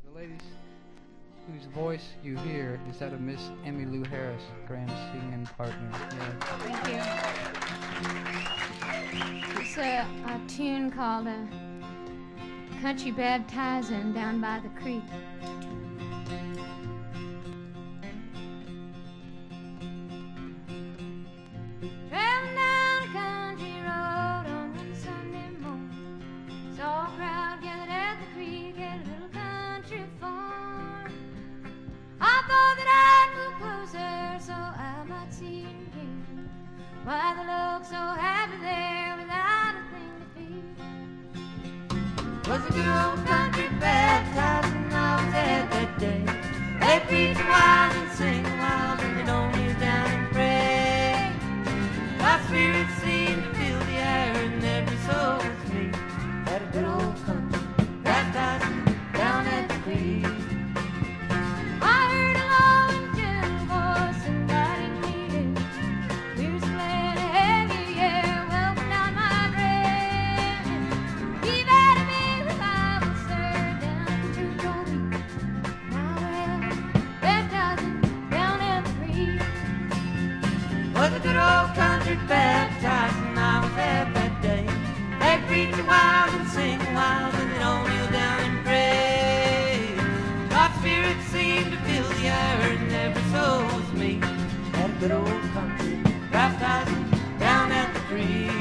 The ladies whose voice you hear is that of Miss Emmylou Harris, Graham's singing partner. Yeah. Thank you. It's a tune called Country Baptizing Down by the Creek. Traveling down a country road on one Sunday morning, saw a crowd gathered at the creek at a little country farm. I thought that I'd move closer so I might see him again. Why they look so happy there without a thing to feed. Was a good old country baptizing I was at that day. They preach a while and sing a while and they don't kneel down and pray. My spirit seemed to fill the air and every soul was me at a good old country baptizing down at the creek. I heard a low and gentle voice inviting me in. We were glad to have you, yeah, welcome down my friend. Keep at me with Bible, sir, down to Jody. Now we're baptizing down at the creek. Was a good old country baptizing I was at that day. They preach a while and sing a while and they don't kneel down and pray. God's spirit seemed to fill the air and every soul was me at a good old country baptizing down at the creek.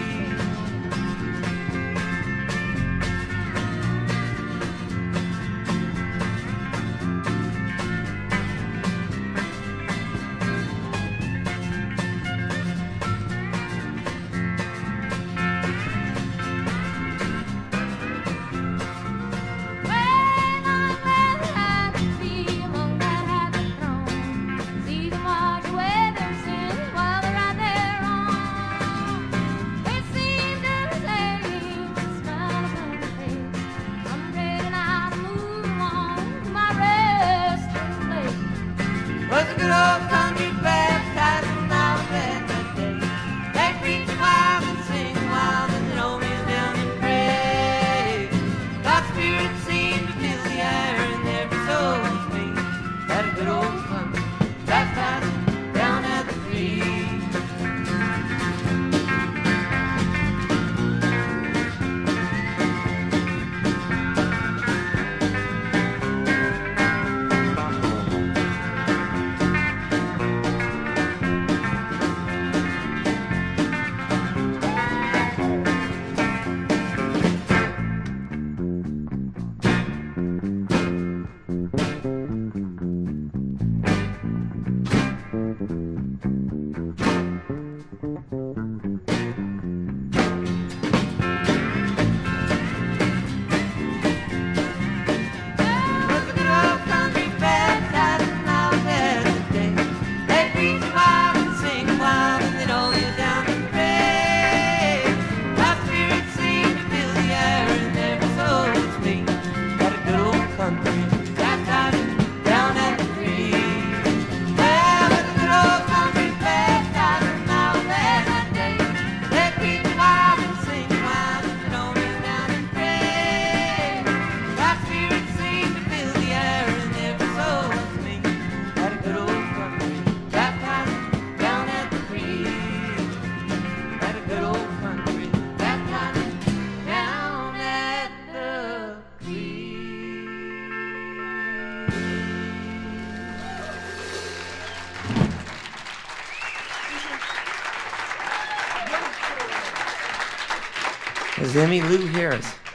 Was a good old country baptizing I was at that day. They preach a while and sing a while and they don't kneel down and pray. God's spirit seemed to fill the air and every soul was me at a good old country baptizing down at the creek. Is Emmylou Harris.